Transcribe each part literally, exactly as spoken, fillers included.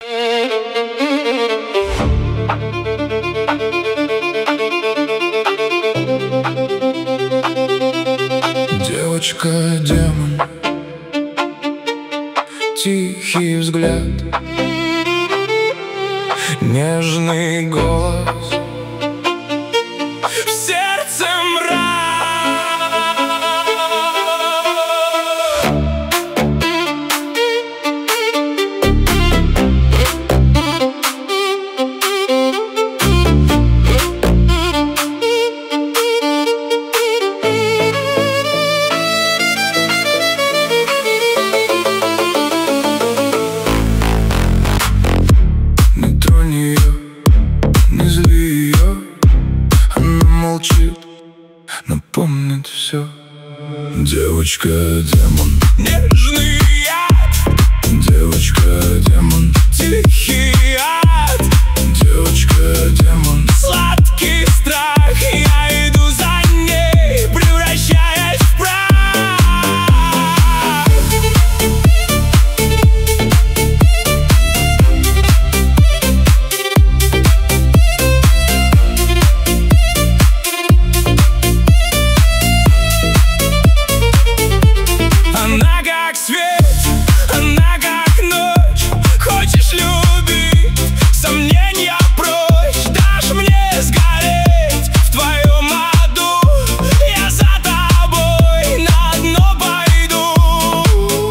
Девочка-демон, тихий взгляд, нежный голос, в сердце мрак. Не тронь ее, не зли ее, она молчит, напомнит все. Девочка-демон, нежный яд, девочка-демон, тихий яд, девочка-демон, сладкий страх. Я иду за ней, превращаясь в прах. Она как свет, она как ночь. Хочешь любить, сомнения прочь. Дашь мне сгореть в твоем аду, я за тобой на дно пойду.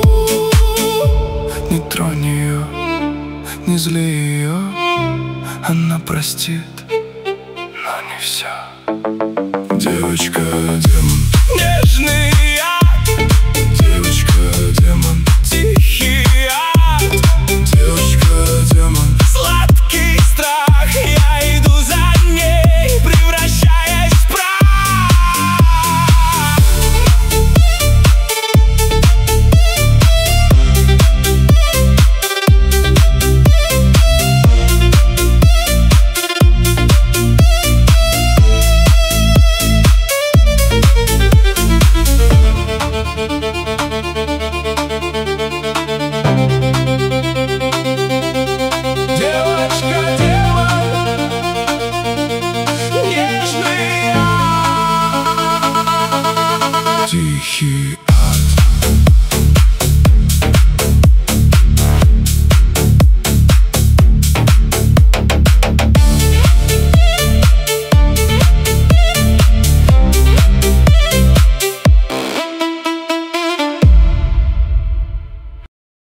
Не тронь ее, не зли ее, она простит, но не все. Девочка-демон, нежный